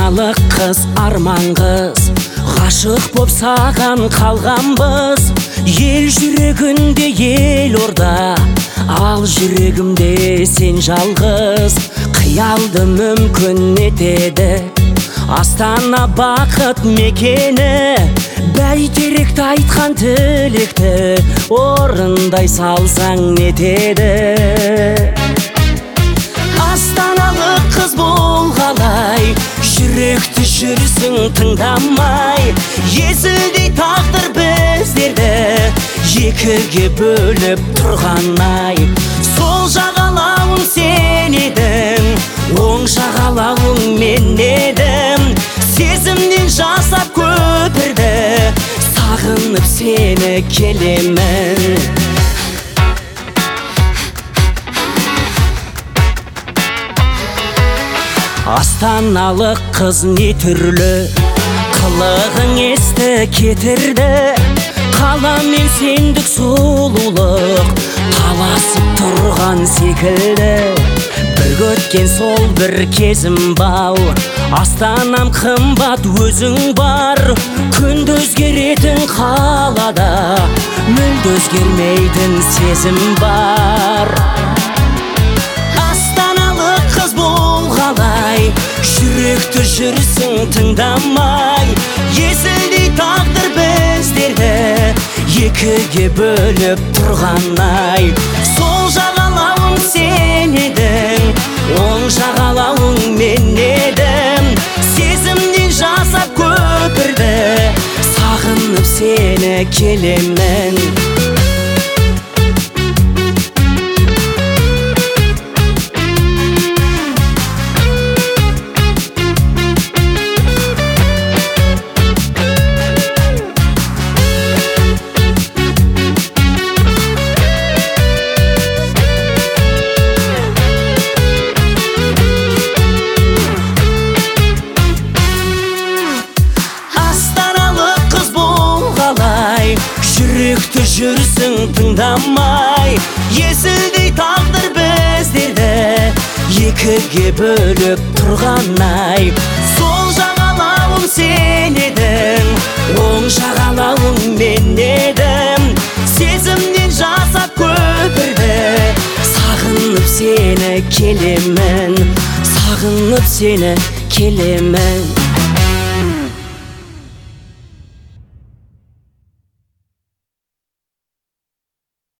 Астаналық қыз, арман қыз, ғашық боп саған қалғанбыз. Ел жүрегінде елорда, ал жүрегімде сен жалғыз. Қиялды мүмкін етеді Астана бақыт мекені. Бәйтеректі айтқан тілекті орындай салсаң нетеді. Астаналық қыз болғалай, жүректі жүрсің тыңдамай. Есілдей тағдыр біздерді екіге бөліп тұрғанай. Сол жағалауың сен едің, оң жағалауың мен едім. Сезімнен жасап көпірді, сағынып сені келемін. Астаналық қыз не түрлі, қылығың есті кетірді. Қала мен сендік сұлулық таласып тұрған секілді. Бір өткен сол бір кезім бал, Астанам қымбат өзің бар. Күнді өзгеретін қалада мүлде өзгермейтін сезім бар. Астаналық қыз болғалай, жүректі жүрсің тыңдамай. Есілдей тағдыр біздерді екіге бөліп тұрғанай. Сол жағалауың сен едің, оң жағалауың мен едім. Сезімнен жасап көпірді, сағынып сені келемін. Жүректі жүрсің тыңдамай. Есілдей тағдыр біздерді екіге бөліп тұрғанай. Сол жағалауың сен едің, оң жағалауың мен едім. Сезімнен жасап көпірді, сағынып сені келемін. Сағынып сені келемін.